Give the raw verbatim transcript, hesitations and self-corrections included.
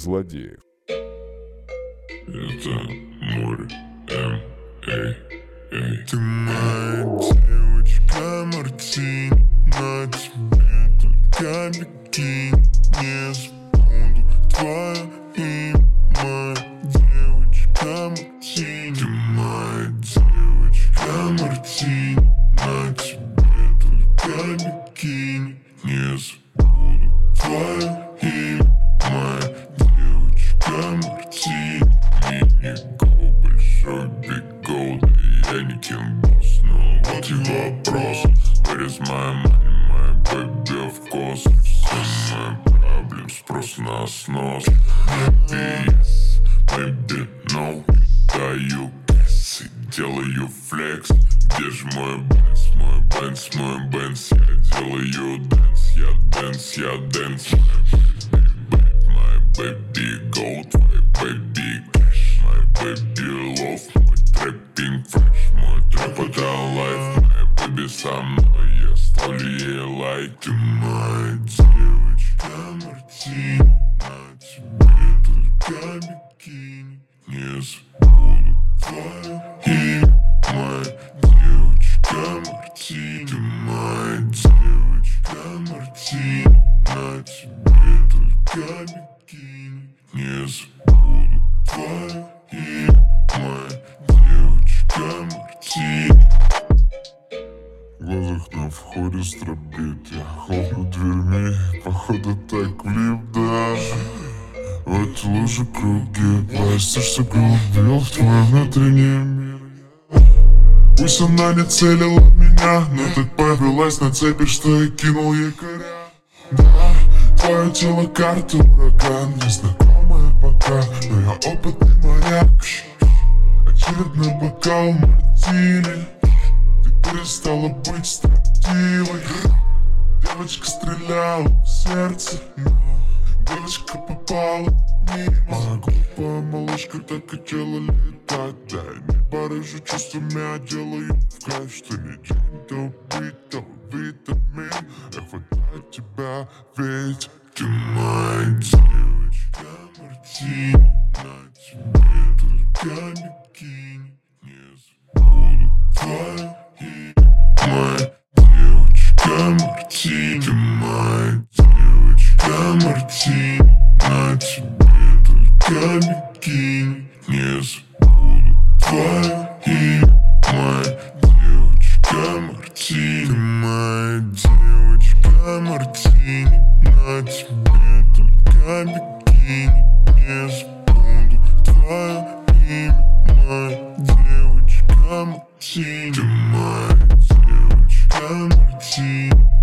злодеев. Это море, М, Эй, Эй. Ты моя девочка Мартини, на тебе только бикини. Не забуду твое имя, моя девочка Мартини. Ты моя девочка Мартини, на тебе только бикини. Не забуду твое имя, моя девочка Мартини. Мини-го, большой биг-го, да я не кем-босс, но вот и вопрос. Where is my money, my baby, of course. Все мои проблемы, спрос на снос. Maybe yes, maybe no. Даю кэс и делаю флекс. Где ж мой бенс, мой бенс, мой бенс? Я делаю дэнс, я дэнс, я дэнс. My baby gold, my baby cash, my baby love, мой трэппинг фреш, мой трэп это лайф, моя baby со мной, я ставлю ей лайк. Ты моя девочка Мартини, на тебе только бикини. Не забуду твое имя, моя девочка Мартини. Ты моя девочка Мартини, на тебе только бикини. Не забуду твое имя, моя девочка Мартини. В глазах на входе стробит, я хлопну дверьми, походу так влип, да. В эти лужи круги, пластишься глубил в твой внутренний мир. Пусть она не целила меня, но так повелась на цепи, что я кинул якоря. Да, твое тело карта, ураган, незнакомая пока, но я опытный моряк. Очередной бокал мартини, ты перестала быть строптивой. Девочка стреляла в сердце, но девочка попала мимо. Моя глупая малышка так хотела летать. Дай мне порыжу чувствами, я делаю в кайф, что не день, то убить, то витамин. Я хватаю тебя, ведь ты моя девочка Мартини, на тебе только бикини. Не забуду твое имя, моя девочка Мартини. Ты моя девочка Мартини, на тебе только бикини. Не забуду твое имя, моя девочка Мартини. Ты моя девочка Мартини, на тебе только бикини. Не забуду твое имя, моя девочка Мартини. Ты моя девочка Мартини.